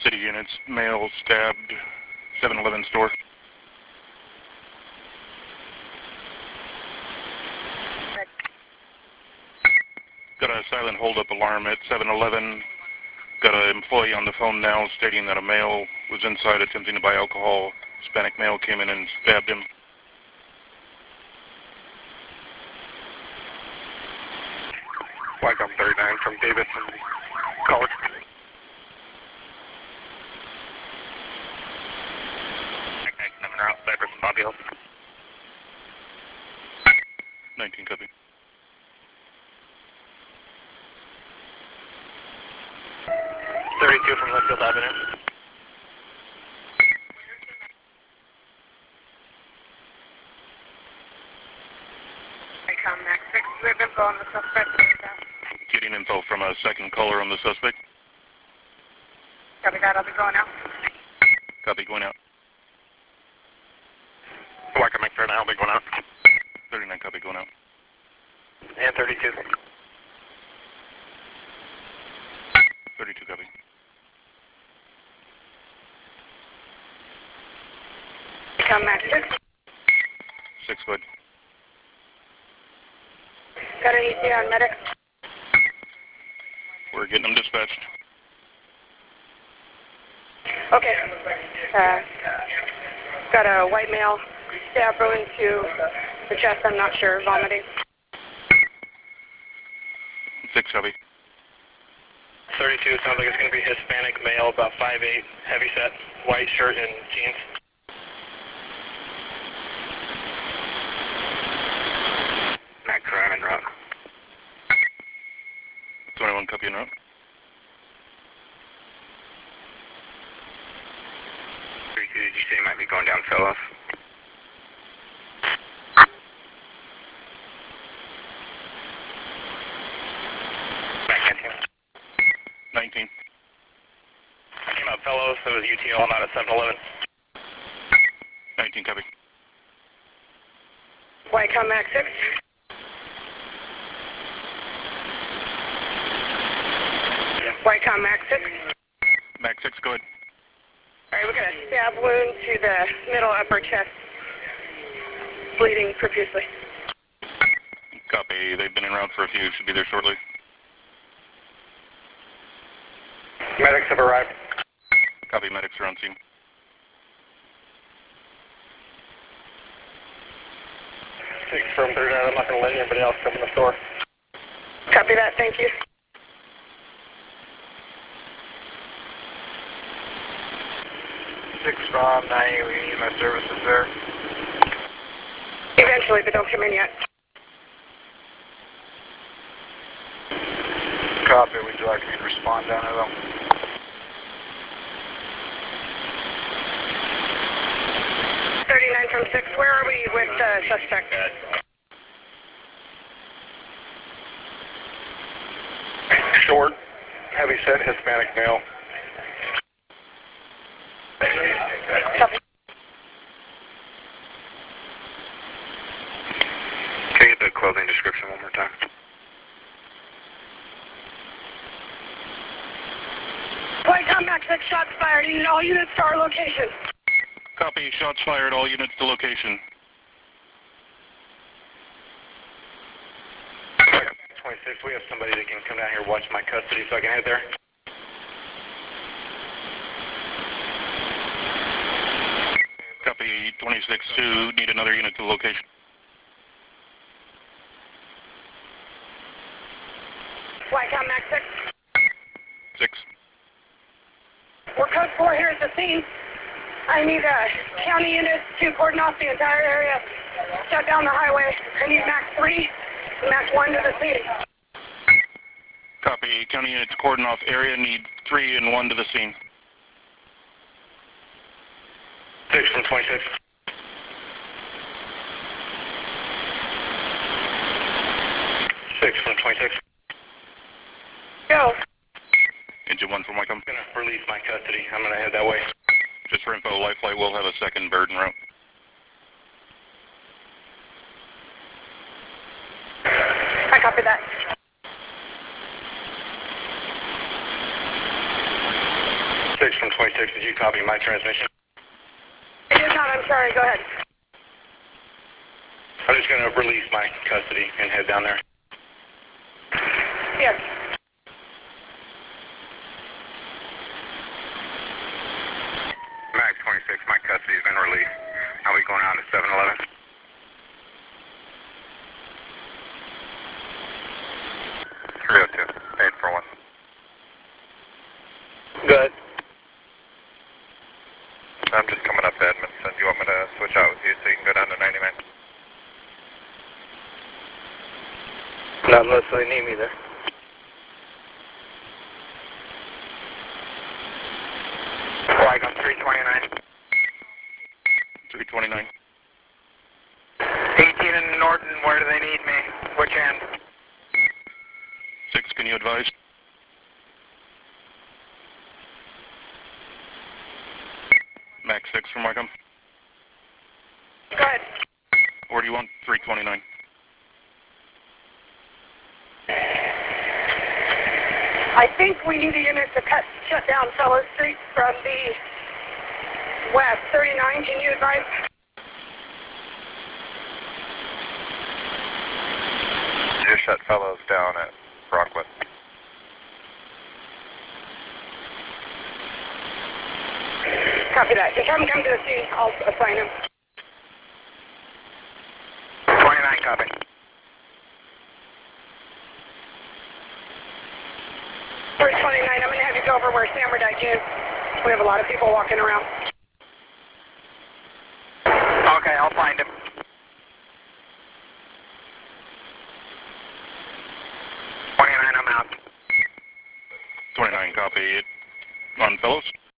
City units, male stabbed, 7-Eleven store. Got a silent hold-up alarm at 7-Eleven. Got an employee on the phone now stating that a male was inside attempting to buy alcohol. Hispanic male came in and stabbed him. Wycombe 39 from Davis and College. Okay, 7 route, Cypress and Bobby Hill. 19 copy. From Litchfield Avenue. Wycombe Max 6, we have info on the suspect. Getting info from a second caller on the suspect. Copy that, I'll be going out. Copy, going out. Wycombe Max 39, I'll be going out. 39 copy, going out. And 32. 32 copy. Wycombe Max 6. 6 foot. Got an ETA on medic. We're getting them dispatched. Okay. Got a white male stab wound to the chest, I'm not sure, vomiting. 6 copy. 32, sounds like it's going to be Hispanic male, about 5'8", heavy set, white shirt and jeans. Mac crime en route. 21 copy en route. Did you say you might be going down Fellows? Back in here. 19. I came out Fellows, so it was UTL, I'm out at 7-Eleven. 19 copy. Wycombe Max 6. Wycombe Max 6. Max 6, go ahead. Alright, we got a stab wound to the middle upper chest. Bleeding profusely. Copy, they've been en route for a few, should be there shortly. Medics have arrived. Copy, medics are on scene. Six from 39, I'm not going to let anybody else come in the store. Copy that, thank you. Six from 9, we need my services there. Eventually, but don't come in yet. Copy, would you like me to respond down there though? From 6, where are we with the suspect? Short, heavy set, Hispanic male. Copy. Can you get the clothing description one more time? Wycombe Max 6, shots fired. You need all units to our location. Copy, shots fired, all units to location. 26, we have somebody that can come down here, watch my custody so I can head there. Copy, 26-2, need another unit to location. Wycombe Max 6. 6. We're code 4 here at the scene. I need county units to cordon off the entire area, shut down the highway. I need Max 3 and Max 1 to the scene. Copy, county units cordon off area, need 3 and 1 to the scene. 6 from 26. 6 from 26. Go. Engine 1 from Wycombe. I'm going to release my custody. I'm going to head that way. Just for info, Life Flight will have a second bird en route. I copy that. 6 from 26, did you copy my transmission? I did not, I'm sorry, go ahead. I'm just going to release my custody and head down there. Yes. Max 26, my custody's been released. Now we going on to 7-Eleven? Good. I'm just coming up to Edmondson. Do you want me to switch out with you so you can go down to 99? Not unless they need me there. Flag on 329. 329. 18 in Norton, where do they need me? Which end? 6, can you advise? Max 6 from Markham. Go ahead. Where do you want 329? I think we need a unit to shut down Fellow Street from the west. 39, can you advise? Just shut Fellows down at Rockwood. Copy that. Just have him come to the scene. I'll assign him. 29, copy. First 29, I'm going to have you go over where Samardike is. We have a lot of people walking around. Okay, I'll find him. 29, I'm out. 29, copy. On Fellows?